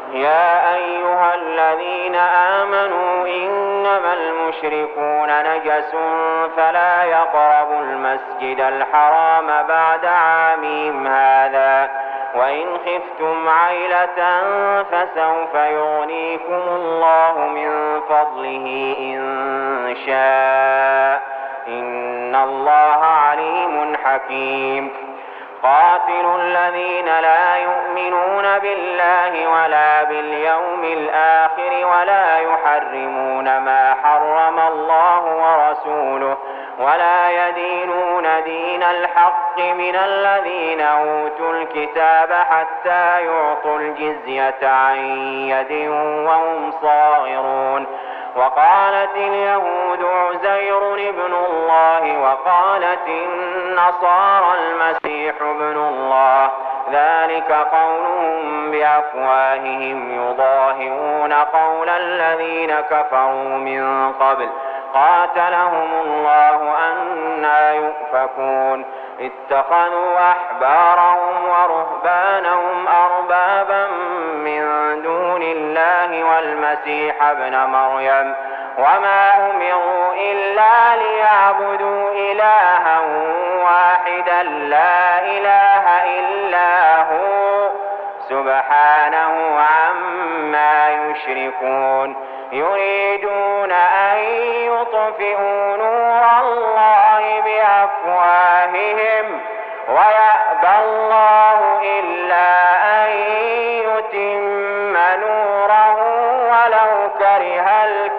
يا أيها الذين آمنوا إنما المشركون نجس فلا يقربوا المسجد الحرام بعد عامهم هذا وإن خفتم عيلة فسوف يغنيكم الله من فضله إن شاء إن الله عليم حكيم قاتلوا الذين لا يؤمنون بالله ولا باليوم الآخر ولا يحرمون ما حرم الله ورسوله ولا يدينون دين الحق من الذين أوتوا الكتاب حتى يعطوا الجزية عن يد وهم صاغرون وقالت اليهود عزير ابن الله وقالت النصارى المسيح ابن الله ذلك قولهم بأفواههم يضاهئون قول الذين كفروا من قبل قاتلهم الله أنى يؤفكون اتخذوا أحبارهم ورهبانهم أربابا من دون الله والمسيح ابن مريم وما أمروا إلا ليعبدوا إلها واحدا لا إله إلا هو سبحانه عما يشركون يريدون أن يطفئوا نور الله بأفواههم ويأبى الله إلا أن يتم نوره ولو كره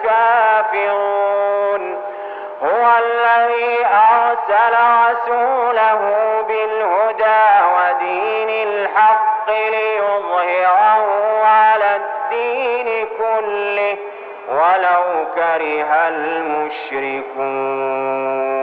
الكافرون هو الذي أرسل رسوله بالهدى ودين الحق ليظهره على الدين كله ولو كره المشركون.